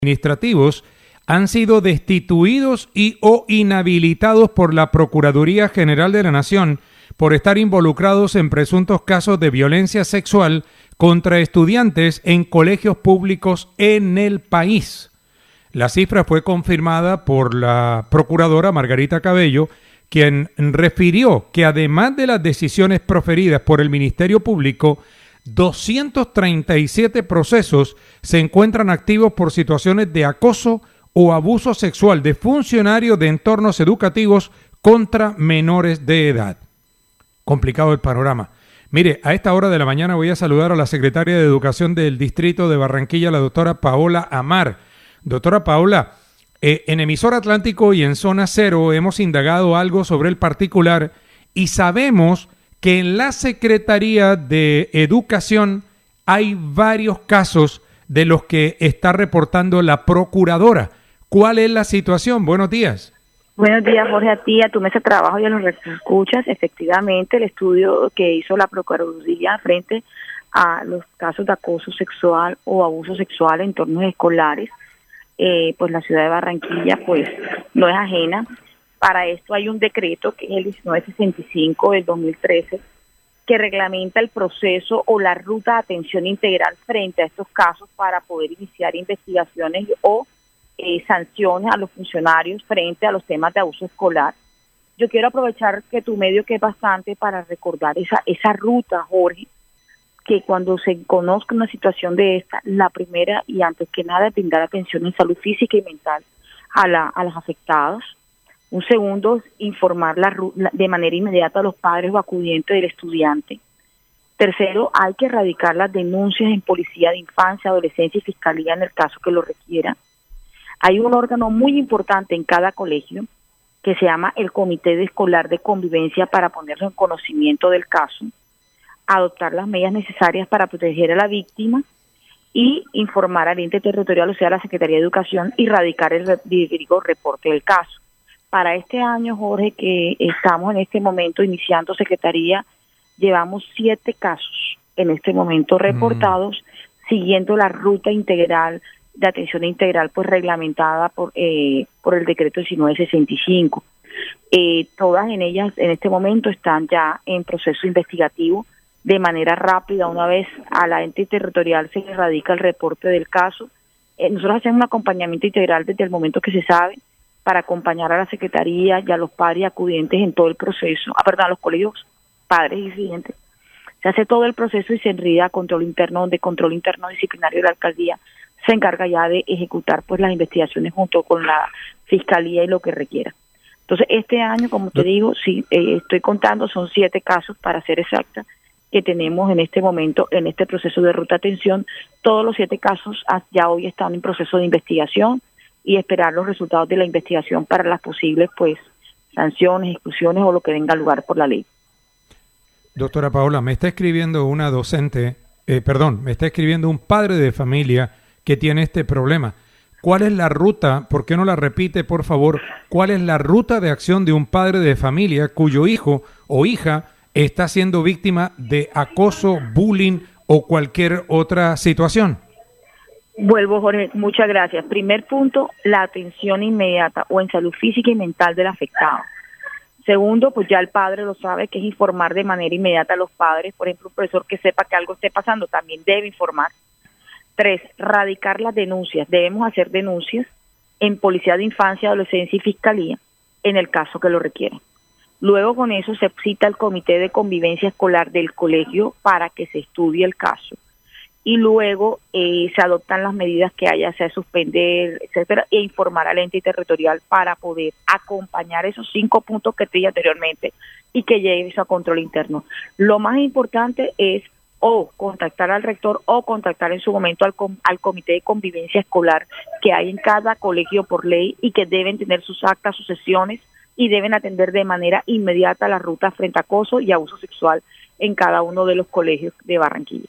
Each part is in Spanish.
administrativos han sido destituidos y o inhabilitados por la Procuraduría General de la Nación por estar involucrados en presuntos casos de violencia sexual contra estudiantes en colegios públicos en el país. La cifra fue confirmada por la procuradora Margarita Cabello, quien refirió que además de las decisiones proferidas por el Ministerio Público, 237 procesos se encuentran activos por situaciones de acoso o abuso sexual de funcionarios de entornos educativos contra menores de edad. Complicado el panorama. Mire, a esta hora de la mañana voy a saludar a la secretaria de Educación del Distrito de Barranquilla, la doctora Paola Amar. Doctora Paola, en Emisor Atlántico y en Zona Cero hemos indagado algo sobre el particular y sabemos que en la Secretaría de Educación hay varios casos de los que está reportando la procuradora. ¿Cuál es la situación? Buenos días. Buenos días, Jorge, a ti, a tu mesa de trabajo y a los que escuchas. Efectivamente, el estudio que hizo la Procuraduría frente a los casos de acoso sexual o abuso sexual en entornos escolares, pues la ciudad de Barranquilla pues no es ajena. Para esto hay un decreto que es el 1965 del 2013 que reglamenta el proceso o la ruta de atención integral frente a estos casos para poder iniciar investigaciones o sanciones a los funcionarios frente a los temas de abuso escolar. Yo quiero aprovechar que tu medio que es bastante para recordar esa ruta, Jorge, que cuando se conozca una situación de esta, la primera y antes que nada es brindar atención en salud física y mental a los afectados. Un segundo es informar de manera inmediata a los padres o acudientes del estudiante. Tercero, hay que erradicar las denuncias en Policía de Infancia, Adolescencia y Fiscalía en el caso que lo requiera. Hay un órgano muy importante en cada colegio que se llama el Comité Escolar de Convivencia para ponerlo en conocimiento del caso, adoptar las medidas necesarias para proteger a la víctima y informar al ente territorial, o sea, a la Secretaría de Educación, y radicar el reporte del caso. Para este año, Jorge, que estamos en este momento iniciando Secretaría, llevamos 7 casos en este momento reportados, siguiendo la ruta integral de atención integral pues reglamentada por el decreto 1965. Todas en ellas en este momento están ya en proceso investigativo. De manera rápida, una vez a la ente territorial se le radica el reporte del caso, nosotros hacemos un acompañamiento integral desde el momento que se sabe para acompañar a la Secretaría y a los padres acudientes en todo el proceso, a los colegios padres y siguientes. Se hace todo el proceso y se enrida a control interno, donde control interno disciplinario de la alcaldía se encarga ya de ejecutar pues las investigaciones junto con la Fiscalía y lo que requiera. Entonces, este año, como te digo, sí, estoy contando, son 7 casos para ser exacta, que tenemos en este momento en este proceso de ruta de atención. Todos los 7 casos ya hoy están en proceso de investigación y esperar los resultados de la investigación para las posibles pues sanciones, exclusiones o lo que venga a lugar por la ley. Doctora Paola, me está escribiendo una docente, me está escribiendo un padre de familia que tiene este problema. ¿Cuál es la ruta? ¿Por qué no la repite, por favor? ¿Cuál es la ruta de acción de un padre de familia cuyo hijo o hija está siendo víctima de acoso, bullying o cualquier otra situación? Vuelvo, Jorge, muchas gracias. Primer punto, la atención inmediata o en salud física y mental del afectado. Segundo, pues ya el padre lo sabe, que es informar de manera inmediata a los padres. Por ejemplo, un profesor que sepa que algo esté pasando también debe informar. 3, radicar las denuncias. Debemos hacer denuncias en Policía de Infancia, Adolescencia y Fiscalía en el caso que lo requiera. Luego con eso se cita el Comité de Convivencia Escolar del colegio para que se estudie el caso. Y luego se adoptan las medidas que haya, sea suspender, etcétera, e informar al ente territorial para poder acompañar esos 5 puntos que te dije anteriormente y que llegue eso a control interno. Lo más importante es o contactar al rector o contactar en su momento al Comité de Convivencia Escolar que hay en cada colegio por ley y que deben tener sus actas, sus sesiones y deben atender de manera inmediata la ruta frente a acoso y abuso sexual en cada uno de los colegios de Barranquilla.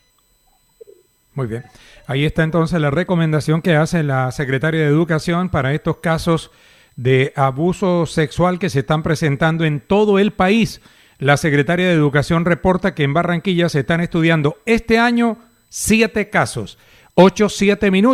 Muy bien. Ahí está entonces la recomendación que hace la Secretaria de Educación para estos casos de abuso sexual que se están presentando en todo el país. La Secretaria de Educación reporta que en Barranquilla se están estudiando este año 7 casos, 8-7 minutos.